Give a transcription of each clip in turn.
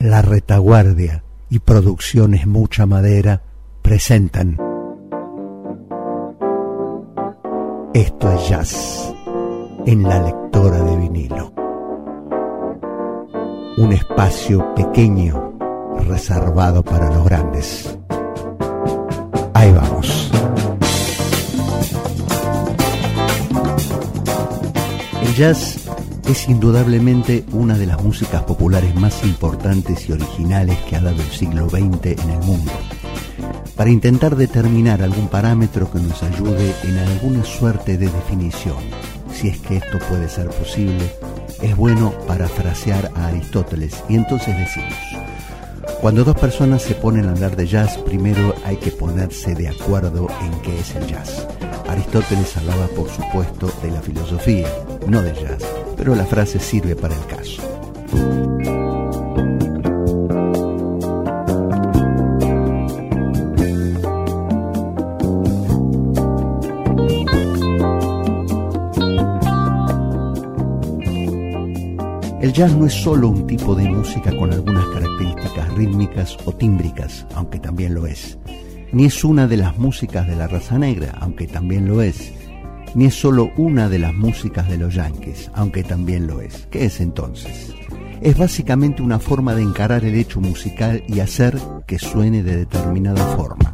La Retaguardia y Producciones Mucha Madera presentan Esto es Jazz en la lectora de vinilo. Un espacio pequeño reservado para los grandes. Ahí vamos. El jazz es indudablemente una de las músicas populares más importantes y originales que ha dado el siglo XX en el mundo. Para intentar determinar algún parámetro que nos ayude en alguna suerte de definición, si es que esto puede ser posible, es bueno parafrasear a Aristóteles y entonces decimos: cuando dos personas se ponen a hablar de jazz, primero hay que ponerse de acuerdo en qué es el jazz. Aristóteles hablaba, por supuesto, de la filosofía, no del jazz, pero la frase sirve para el caso. El jazz no es solo un tipo de música con algunas características rítmicas o tímbricas, aunque también lo es. Ni es una de las músicas de la raza negra, aunque también lo es. Ni es solo una de las músicas de los yanquis, aunque también lo es. ¿Qué es entonces? Es básicamente una forma de encarar el hecho musical y hacer que suene de determinada forma.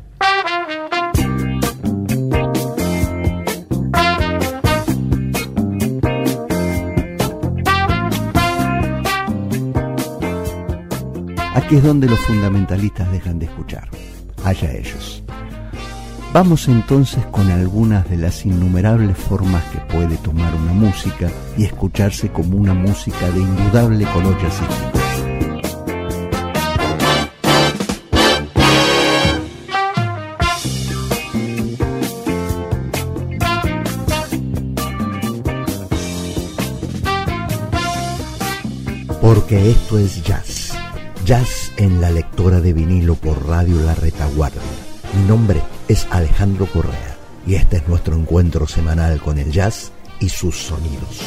Aquí es donde los fundamentalistas dejan de escuchar. Allá ellos. Vamos entonces con algunas de las innumerables formas que puede tomar una música y escucharse como una música de indudable color jazzístico. Porque esto es jazz. Jazz en la lectora de vinilo por Radio La Retaguardia. Mi nombre es Alejandro Correa y este es nuestro encuentro semanal con el jazz y sus sonidos.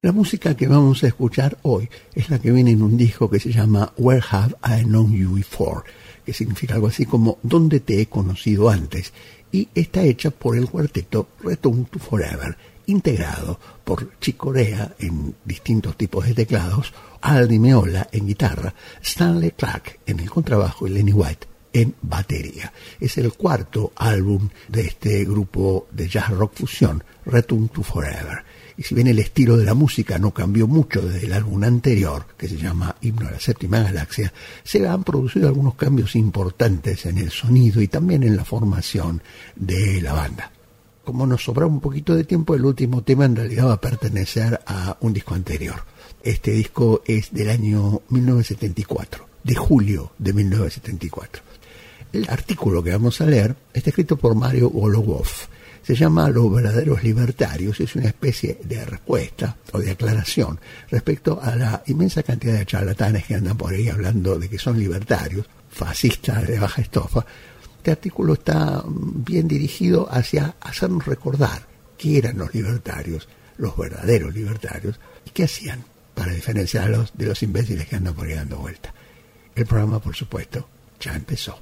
La música que vamos a escuchar hoy es la que viene en un disco que se llama Where Have I Known You Before, que significa algo así como ¿Dónde te he conocido antes? Y está hecha por el cuarteto Return to Forever, integrado por Chick Corea en distintos tipos de teclados, Al Di Meola en guitarra, Stanley Clarke en el contrabajo y Lenny White en batería. Es el cuarto álbum de este grupo de jazz rock fusión, Return to Forever. Y si bien el estilo de la música no cambió mucho desde el álbum anterior, que se llama Himno a la Séptima Galaxia, se han producido algunos cambios importantes en el sonido y también en la formación de la banda. Como nos sobraba un poquito de tiempo, el último tema en realidad va a pertenecer a un disco anterior. Este disco es del año 1974, de julio de 1974. El artículo que vamos a leer está escrito por Mario Golubov. Se llama Los verdaderos libertarios. Es una especie de respuesta o de aclaración respecto a la inmensa cantidad de charlatanes que andan por ahí hablando de que son libertarios, fascistas de baja estofa. Este artículo está bien dirigido hacia hacernos recordar qué eran los libertarios, los verdaderos libertarios, y qué hacían para diferenciarlos de los imbéciles que andan por ahí dando vuelta. El programa, por supuesto, ya empezó.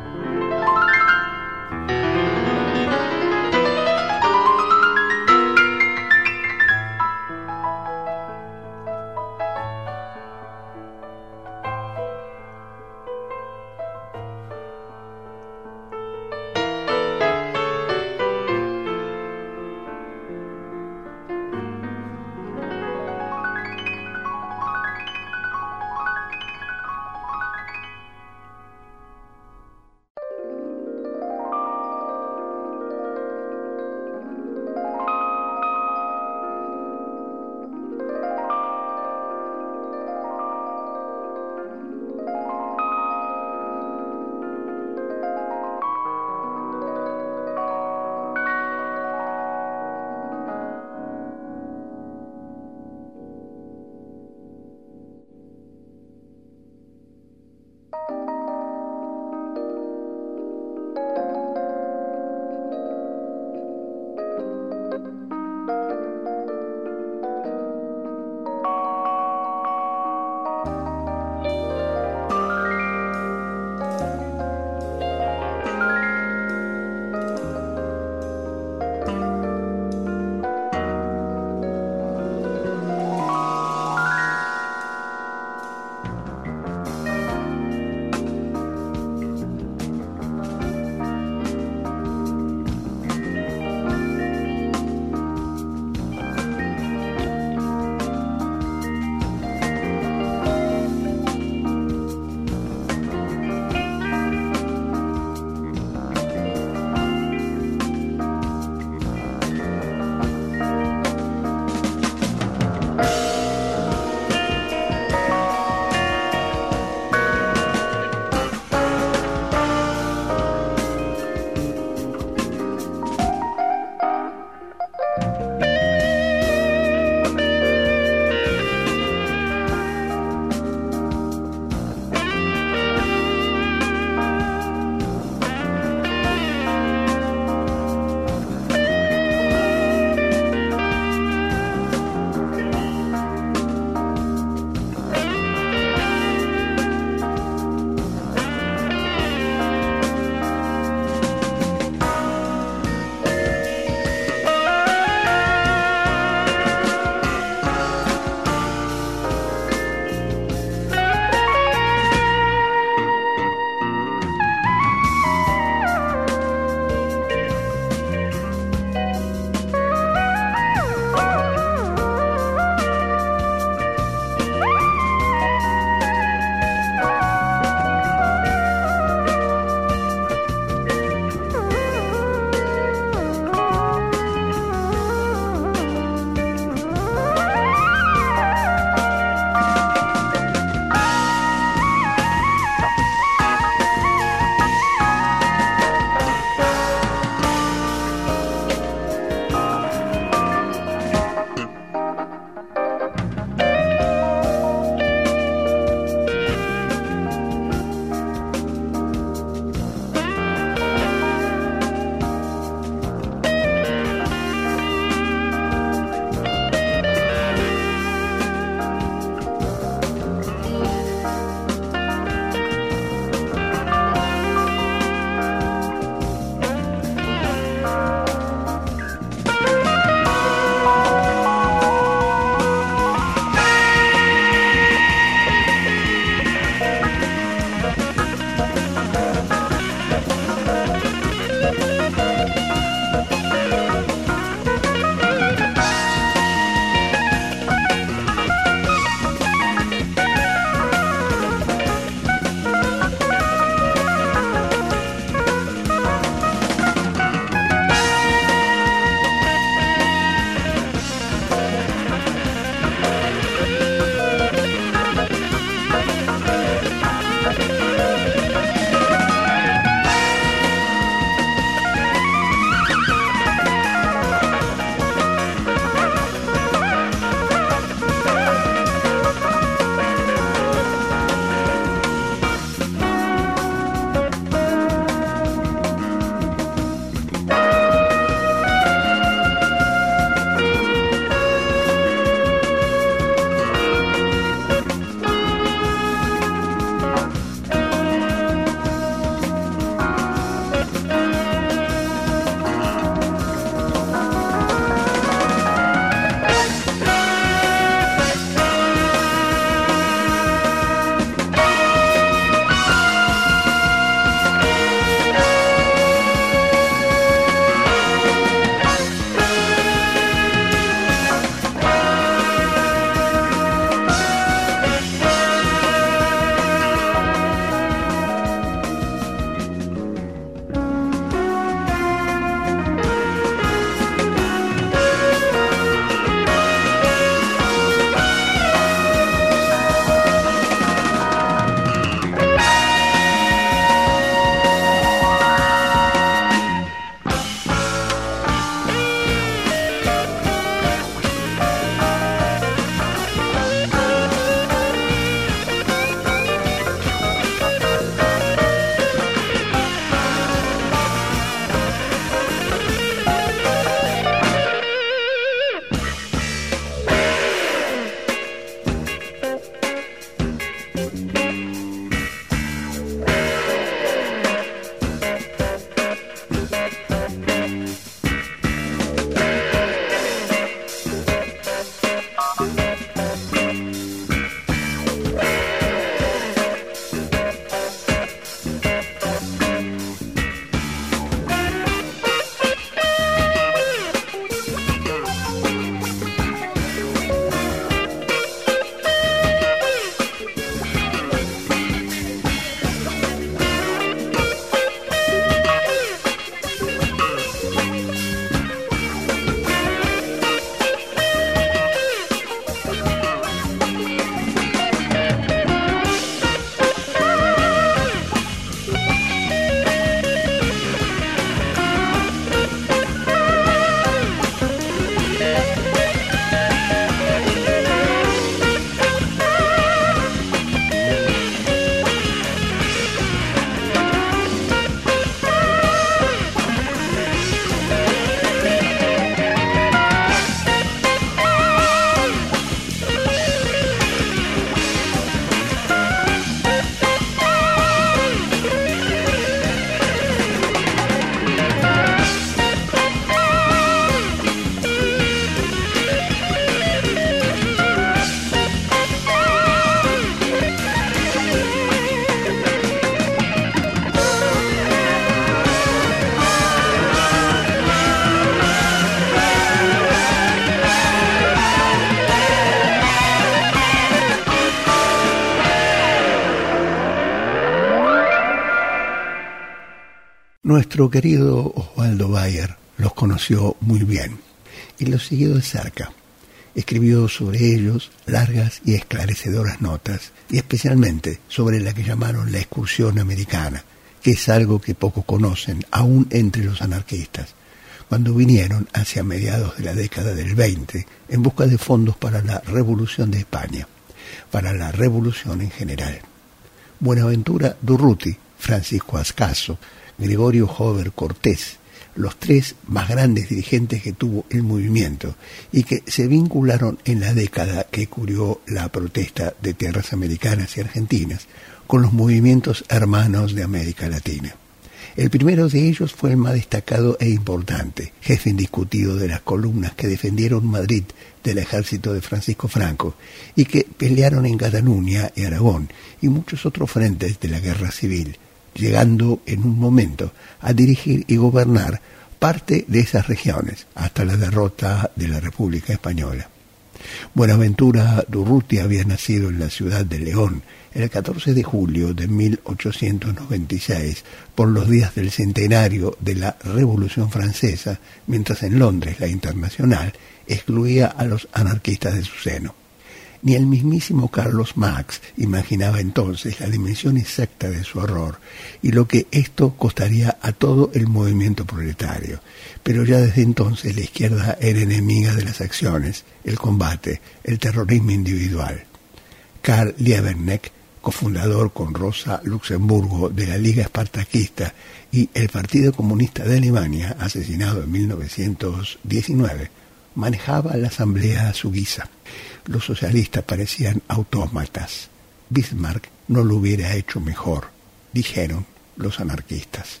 Nuestro querido Osvaldo Bayer los conoció muy bien y los siguió de cerca. Escribió sobre ellos largas y esclarecedoras notas, y especialmente sobre la que llamaron la excursión americana, que es algo que pocos conocen, aún entre los anarquistas, cuando vinieron hacia mediados de la década del 20 en busca de fondos para la Revolución de España, para la Revolución en general. Buenaventura Durruti, Francisco Ascaso, Gregorio Jover Cortés, los tres más grandes dirigentes que tuvo el movimiento y que se vincularon en la década que cubrió la protesta de tierras americanas y argentinas con los movimientos hermanos de América Latina. El primero de ellos fue el más destacado e importante, jefe indiscutido de las columnas que defendieron Madrid del ejército de Francisco Franco y que pelearon en Cataluña y Aragón y muchos otros frentes de la guerra civil, llegando en un momento a dirigir y gobernar parte de esas regiones hasta la derrota de la República Española. Buenaventura Durruti había nacido en la ciudad de León el 14 de julio de 1896 por los días del centenario de la Revolución Francesa, mientras en Londres la Internacional excluía a los anarquistas de su seno. Ni el mismísimo Carlos Marx imaginaba entonces la dimensión exacta de su horror y lo que esto costaría a todo el movimiento proletario. Pero ya desde entonces la izquierda era enemiga de las acciones, el combate, el terrorismo individual. Karl Liebknecht, cofundador con Rosa Luxemburgo de la Liga Espartaquista y el Partido Comunista de Alemania, asesinado en 1919, manejaba la asamblea a su guisa. Los socialistas parecían autómatas. Bismarck no lo hubiera hecho mejor, dijeron los anarquistas.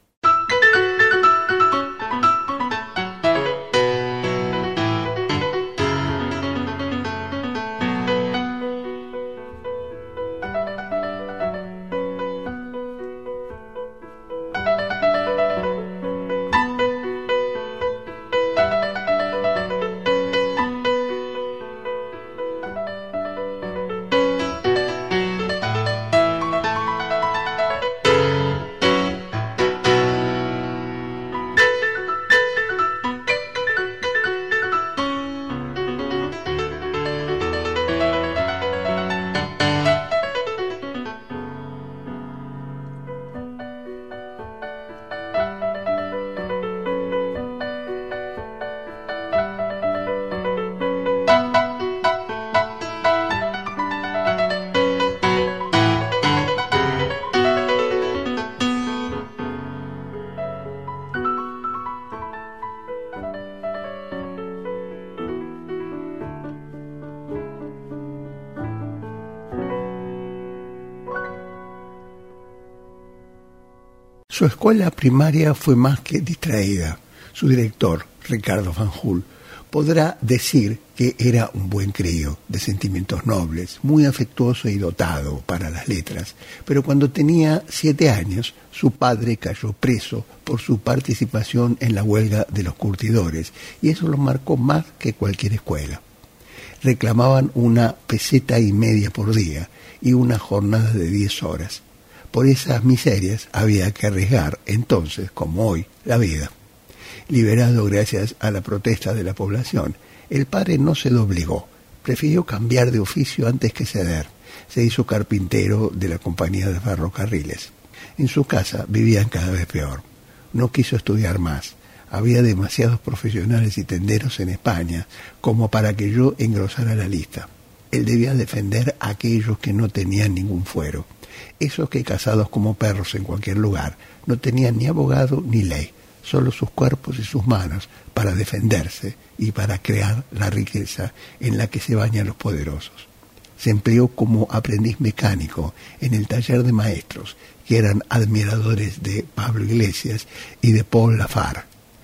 Su escuela primaria fue más que distraída. Su director, Ricardo Fanjul, podrá decir que era un buen crío, de sentimientos nobles, muy afectuoso y dotado para las letras, pero cuando tenía 7 años, su padre cayó preso por su participación en la huelga de los curtidores, y eso lo marcó más que cualquier escuela. Reclamaban 1,5 pesetas por día y una jornada de 10 horas. Por esas miserias había que arriesgar, entonces, como hoy, la vida. Liberado gracias a la protesta de la población, el padre no se doblegó, prefirió cambiar de oficio antes que ceder. Se hizo carpintero de la compañía de ferrocarriles. En su casa vivían cada vez peor. No quiso estudiar más. Había demasiados profesionales y tenderos en España como para que yo engrosara la lista. Él debía defender a aquellos que no tenían ningún fuero. Esos que, cazados como perros en cualquier lugar, no tenían ni abogado ni ley, solo sus cuerpos y sus manos para defenderse y para crear la riqueza en la que se bañan los poderosos. Se empleó como aprendiz mecánico en el taller de maestros, que eran admiradores de Pablo Iglesias y de Paul Lafargue.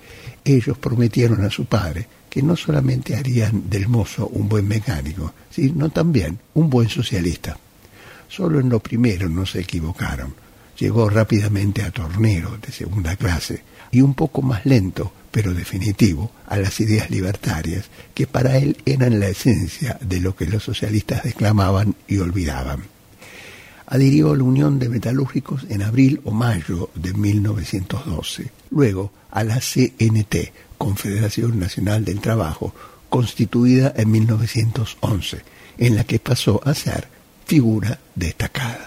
Ellos prometieron a su padre que no solamente harían del mozo un buen mecánico, sino también un buen socialista. Solo en lo primero no se equivocaron. Llegó rápidamente a tornero de segunda clase y un poco más lento, pero definitivo, a las ideas libertarias, que para él eran la esencia de lo que los socialistas declamaban y olvidaban. adhirió a la Unión de Metalúrgicos en abril o mayo de 1912. Luego a la CNT, Confederación Nacional del Trabajo, constituida en 1911, en la que pasó a ser figura destacada.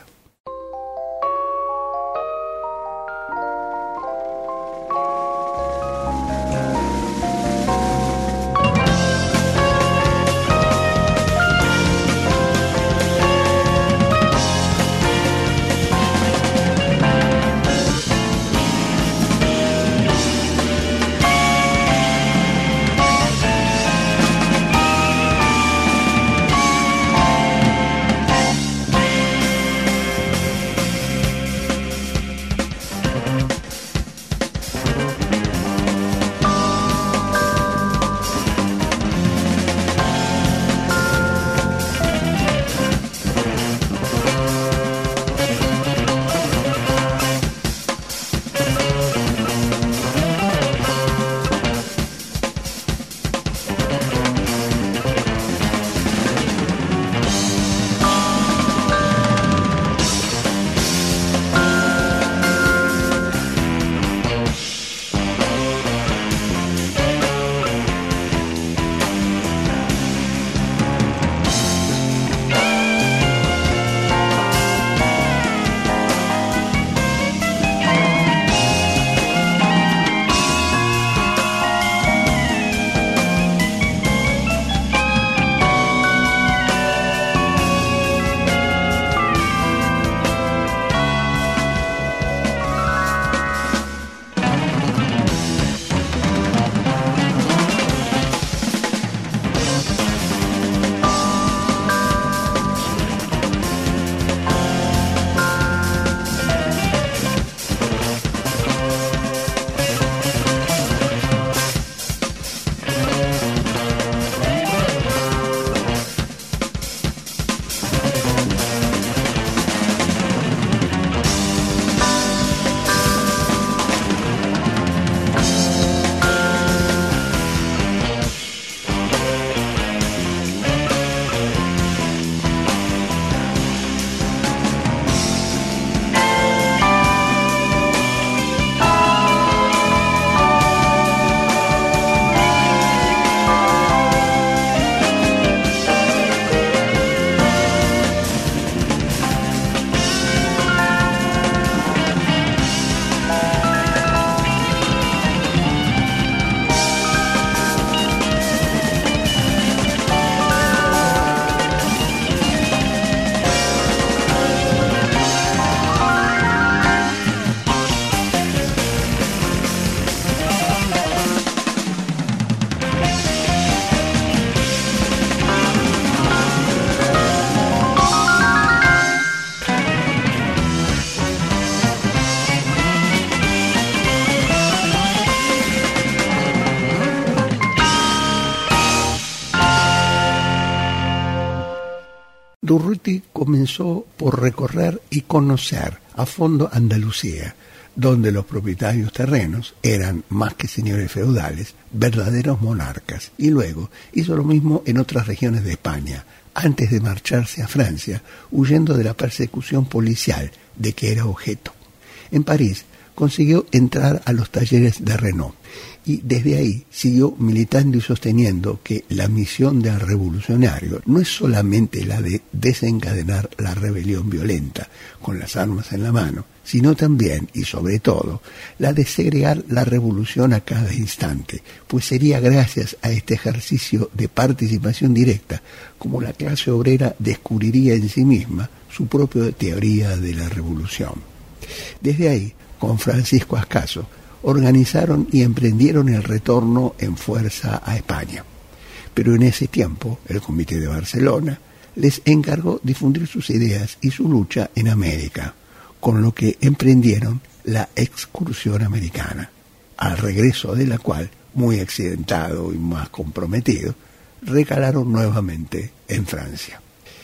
Durruti comenzó por recorrer y conocer a fondo Andalucía, donde los propietarios terrenos eran, más que señores feudales, verdaderos monarcas, y luego hizo lo mismo en otras regiones de España, antes de marcharse a Francia, huyendo de la persecución policial de que era objeto. En París consiguió entrar a los talleres de Renault, y desde ahí siguió militando y sosteniendo que la misión del revolucionario no es solamente la de desencadenar la rebelión violenta con las armas en la mano, sino también y sobre todo la de segregar la revolución a cada instante, pues sería gracias a este ejercicio de participación directa como la clase obrera descubriría en sí misma su propia teoría de la revolución. Desde ahí, con Francisco Ascaso, organizaron y emprendieron el retorno en fuerza a España. Pero en ese tiempo, el Comité de Barcelona les encargó difundir sus ideas y su lucha en América, con lo que emprendieron la excursión americana, al regreso de la cual, muy accidentado y más comprometido, recalaron nuevamente en Francia.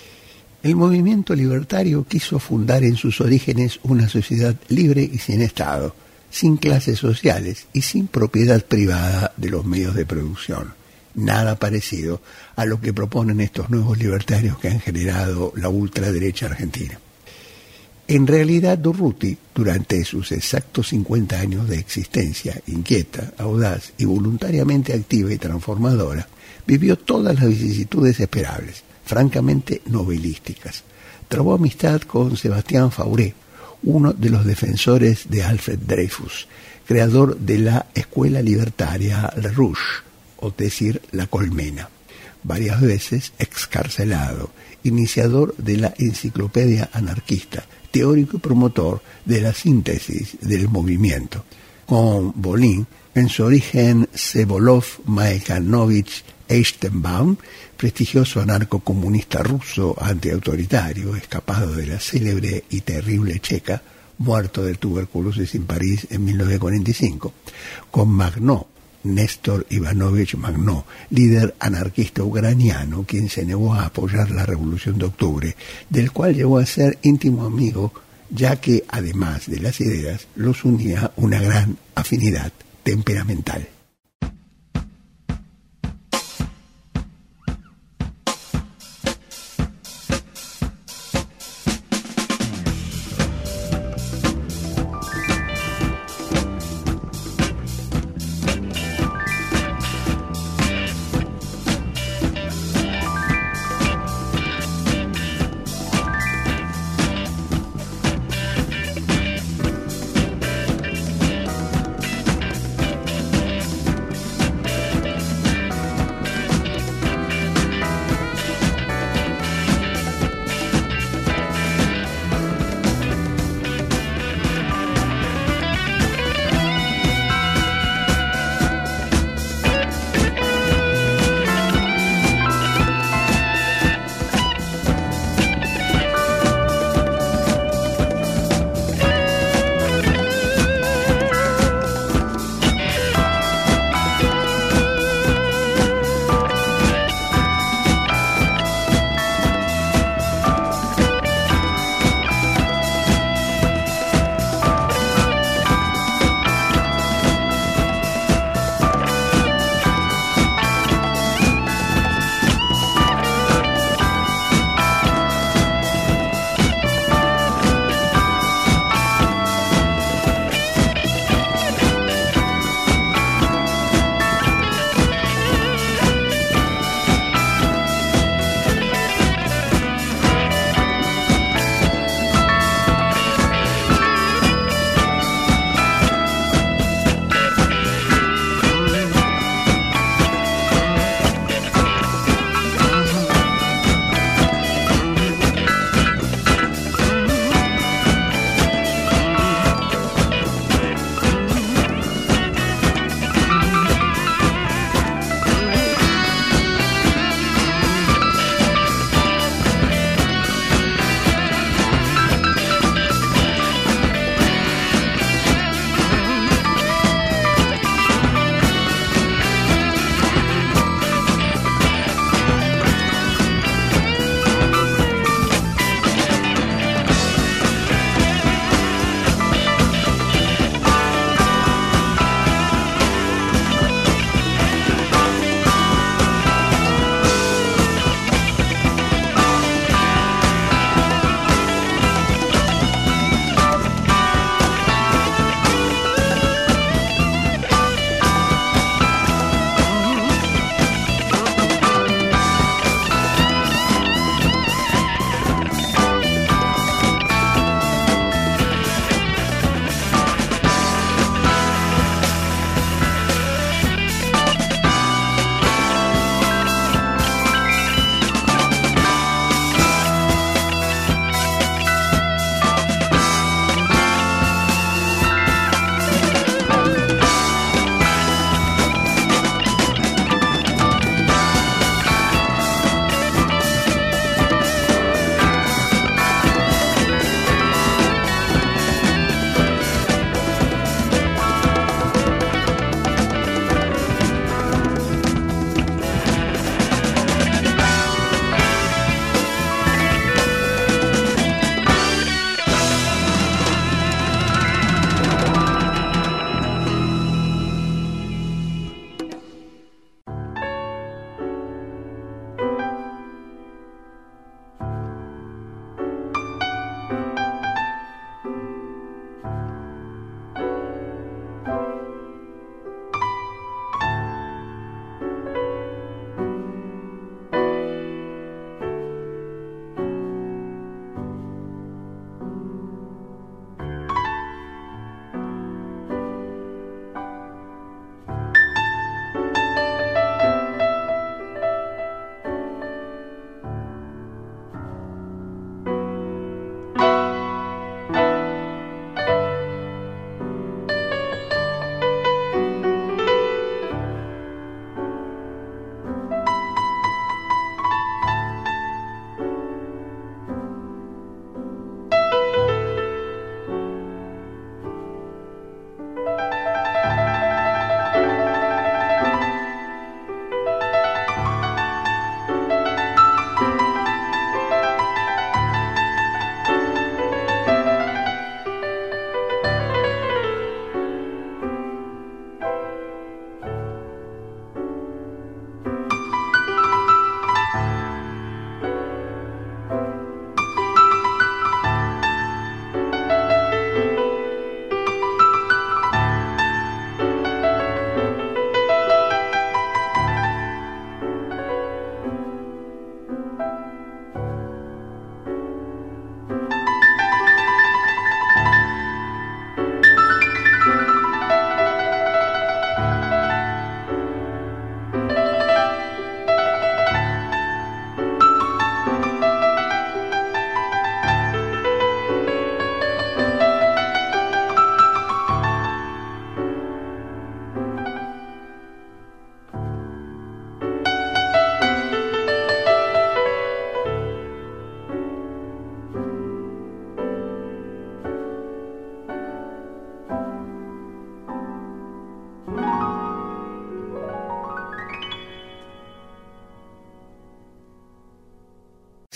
El movimiento libertario quiso fundar en sus orígenes una sociedad libre y sin Estado, sin clases sociales y sin propiedad privada de los medios de producción. Nada parecido a lo que proponen estos nuevos libertarios que han generado la ultraderecha argentina. En realidad, Durruti, durante sus exactos 50 años de existencia, inquieta, audaz y voluntariamente activa y transformadora, vivió todas las vicisitudes esperables, francamente novelísticas. Trabó amistad con Sebastián Fauré, uno de los defensores de Alfred Dreyfus, creador de la escuela libertaria Le Rouge, o decir, La Colmena. Varias veces excarcelado, iniciador de la enciclopedia anarquista, teórico y promotor de la síntesis del movimiento. Con Bolin, en su origen Sevolov-Maekhanovich Eichtenbaum, prestigioso anarcocomunista ruso antiautoritario, escapado de la célebre y terrible Checa, muerto de tuberculosis en París en 1945. Con Magnó, Néstor Ivanovich Magnó, líder anarquista ucraniano, quien se negó a apoyar la Revolución de Octubre, del cual llegó a ser íntimo amigo, ya que, además de las ideas, los unía una gran afinidad temperamental.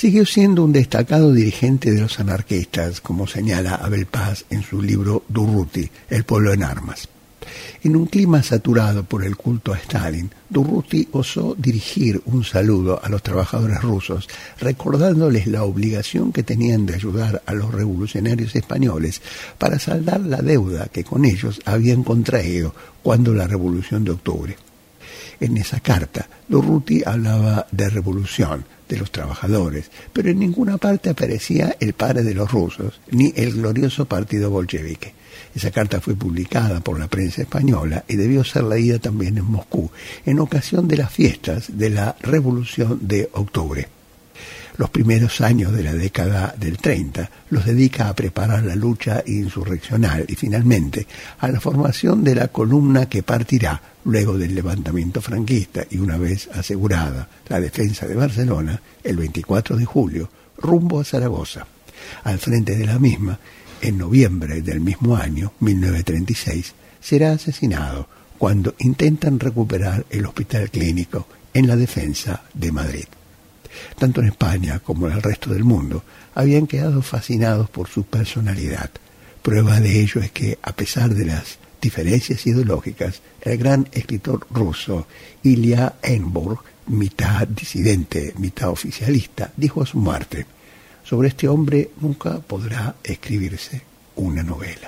Siguió siendo un destacado dirigente de los anarquistas, como señala Abel Paz en su libro Durruti, El pueblo en armas. En un clima saturado por el culto a Stalin, Durruti osó dirigir un saludo a los trabajadores rusos, recordándoles la obligación que tenían de ayudar a los revolucionarios españoles para saldar la deuda que con ellos habían contraído cuando la Revolución de Octubre. En esa carta, Durruti hablaba de revolución, de los trabajadores, pero en ninguna parte aparecía el padre de los rusos, ni el glorioso partido bolchevique. Esa carta fue publicada por la prensa española y debió ser leída también en Moscú, en ocasión de las fiestas de la Revolución de Octubre. Los primeros años de la década del 30 los dedica a preparar la lucha insurreccional y finalmente a la formación de la columna que partirá luego del levantamiento franquista y una vez asegurada la defensa de Barcelona, el 24 de julio, rumbo a Zaragoza. Al frente de la misma, en noviembre del mismo año, 1936, será asesinado cuando intentan recuperar el hospital clínico en la defensa de Madrid. Tanto en España como en el resto del mundo habían quedado fascinados por su personalidad. Prueba de ello es que, a pesar de las diferencias ideológicas, el gran escritor ruso Ilya Enburg, mitad disidente, mitad oficialista, dijo a su muerte: sobre este hombre nunca podrá escribirse una novela.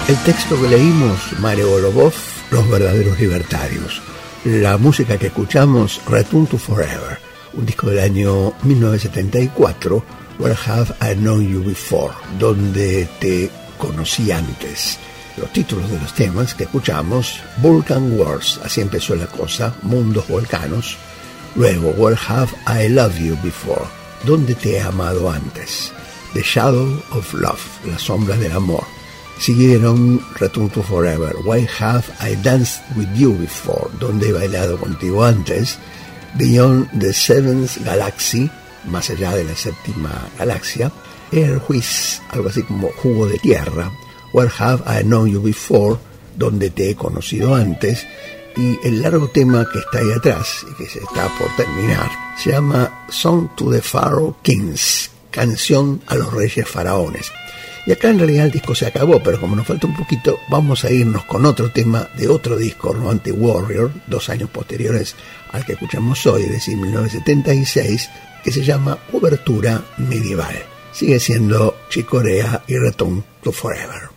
El texto que leímos, Mario Golubov, Los verdaderos libertarios. La música que escuchamos, Return to Forever, un disco del año 1974, Where Have I Known You Before, donde te conocí antes. Los títulos de los temas que escuchamos, Vulcan Wars, así empezó la cosa, mundos volcanos. Luego, Where Have I Loved You Before, donde te he amado antes. The Shadow of Love, la sombra del amor. Siguieron Return to Forever, Why Have I Danced With You Before, donde he bailado contigo antes. Beyond the Seventh Galaxy, más allá de la séptima galaxia. Air Whiz, algo así como jugo de tierra. Where Have I Known You Before, donde te he conocido antes. Y el largo tema que está ahí atrás y que se está por terminar se llama Song to the Pharaoh Kings, canción a los reyes faraones. Y acá en realidad el disco se acabó, pero como nos falta un poquito, vamos a irnos con otro tema de otro disco, Romantic Warrior, 2 años posteriores al que escuchamos hoy, es decir, 1976, que se llama Obertura Medieval. Sigue siendo Chick Corea y Return to Forever.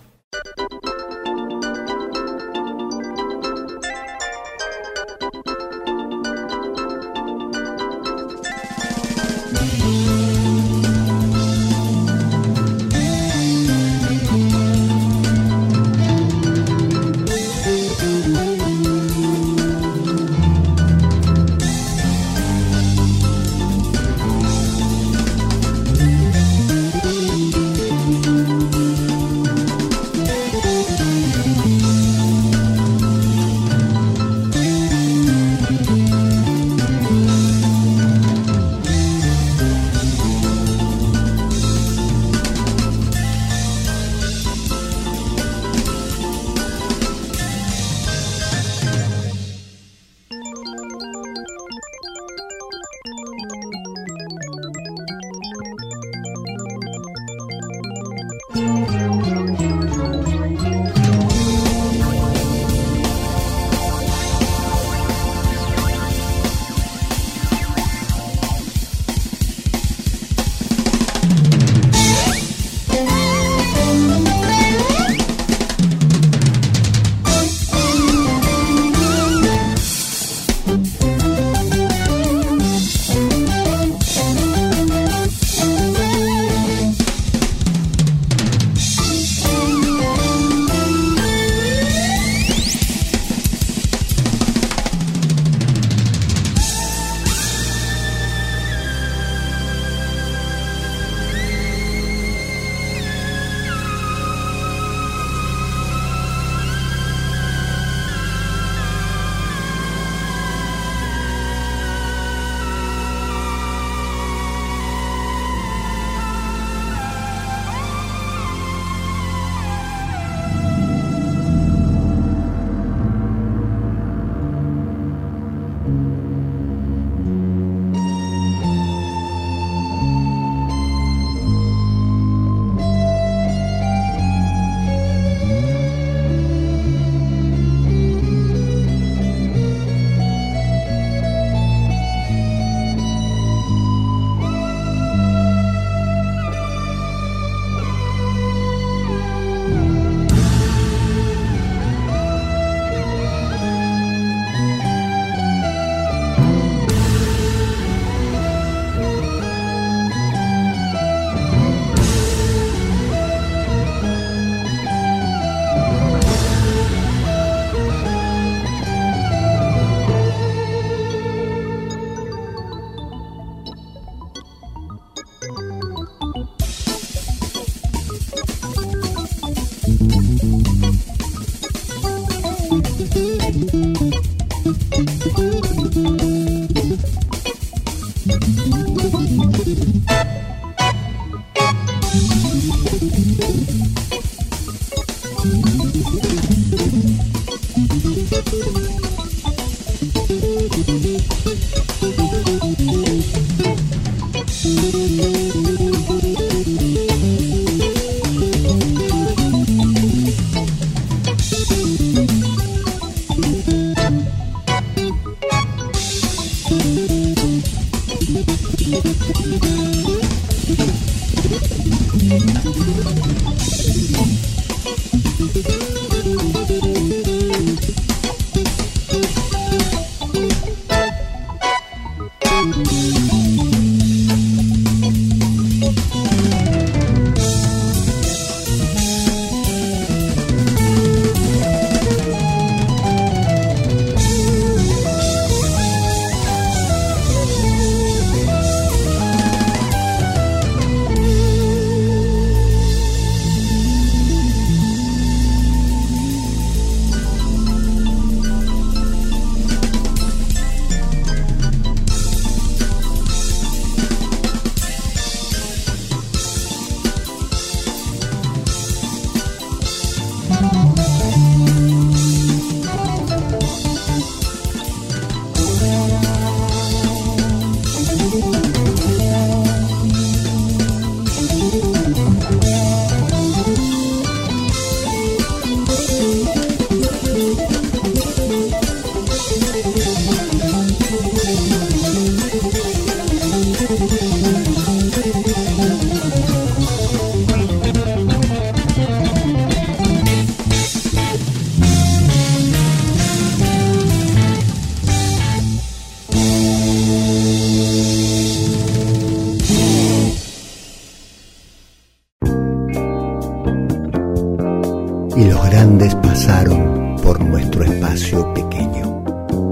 y los grandes pasaron por nuestro espacio pequeño.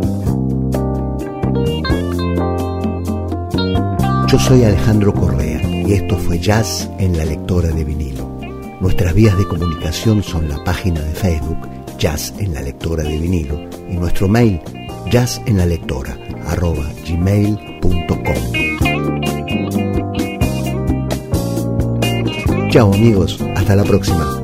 Yo soy Alejandro Correa y esto fue Jazz en la Lectora de Vinilo. Nuestras vías de comunicación son la página de Facebook Jazz en la Lectora de Vinilo y nuestro mail jazzenlalectora@gmail.com. Chao amigos, hasta la próxima.